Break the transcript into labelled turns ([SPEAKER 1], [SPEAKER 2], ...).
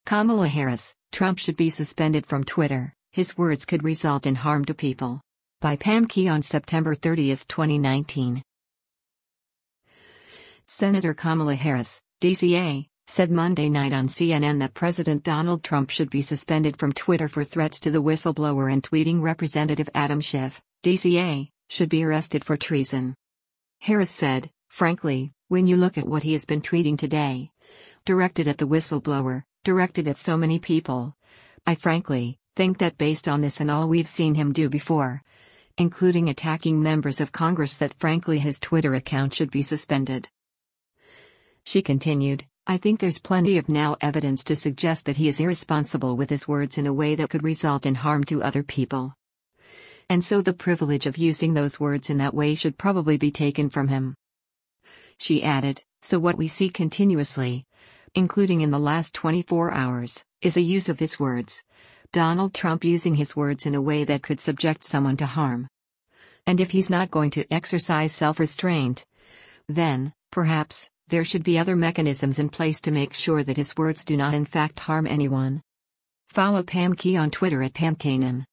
[SPEAKER 1] Kamala Harris, Trump should be suspended from Twitter. His words could result in harm to people. By Pam Key on September 30, 2019. Senator Kamala Harris, DCA, said Monday night on CNN that President Donald Trump should be suspended from Twitter for threats to the whistleblower and tweeting Representative Adam Schiff, DCA, should be arrested for treason. Harris said, "Frankly, when you look at what he has been tweeting today, directed at the whistleblower, directed at so many people, I frankly think that based on this and all we've seen him do before, including attacking members of Congress, that frankly his Twitter account should be suspended." She continued, "I think there's plenty of now evidence to suggest that he is irresponsible with his words in a way that could result in harm to other people. And so the privilege of using those words in that way should probably be taken from him." She added, "So what we see continuously, including in the last 24 hours, is a use of his words. Donald Trump using his words in a way that could subject someone to harm. And if he's not going to exercise self-restraint, then, perhaps, there should be other mechanisms in place to make sure that his words do not in fact harm anyone." Follow Pam Key on Twitter at PamKanan.